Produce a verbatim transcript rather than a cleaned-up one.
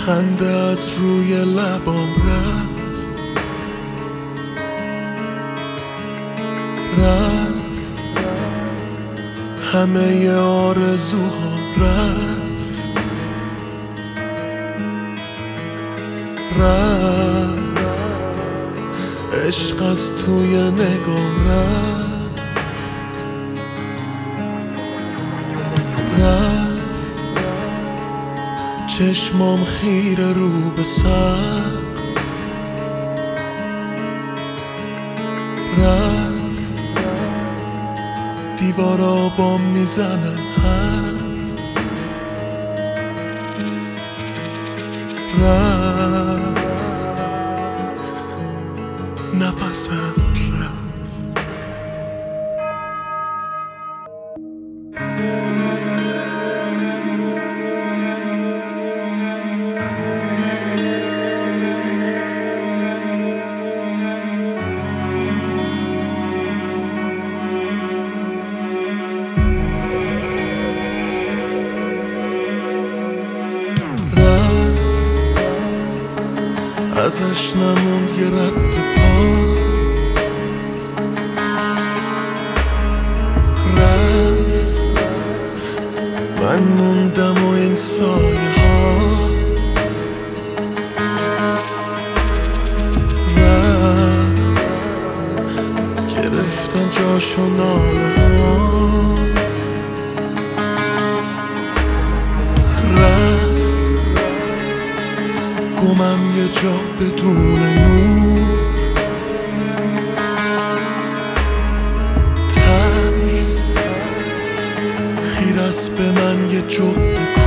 خنده از روی لبام رفت رفت همه آرزوهام رفت رفت عشق از توی نگام رفت رفت چشمام خیره رو به سقف رفت دیوارا بام میزنن حرف رفت نفسم رفت ازش نموند یه رد پا رفت من موندم و این سایه ها رفت گرفتن جاشو ناله ها گمم یه جا بدون نور ترس خیر است به من یه جغد